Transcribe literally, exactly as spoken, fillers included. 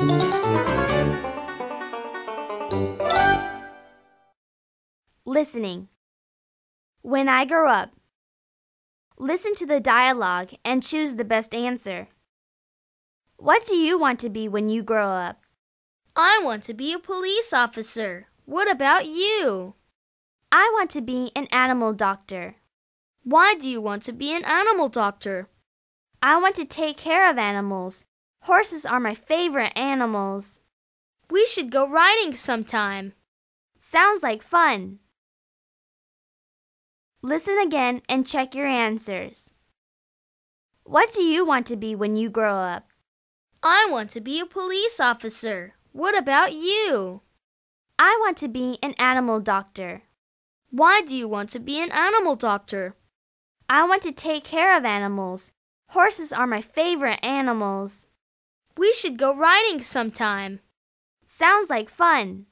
Listening. When I grow up. Listen to the dialogue and choose the best answer. What do you want to be when you grow up? I want to be a police officer. What about you? I want to be an animal doctor. Why do you want to be an animal doctor? I want to take care of animals. Horses are my favorite animals. We should go riding sometime. Sounds like fun. Listen again and check your answers. What do you want to be when you grow up? I want to be a police officer. What about you? I want to be an animal doctor. Why do you want to be an animal doctor? I want to take care of animals. Horses are my favorite animals. We should go riding sometime. Sounds like fun.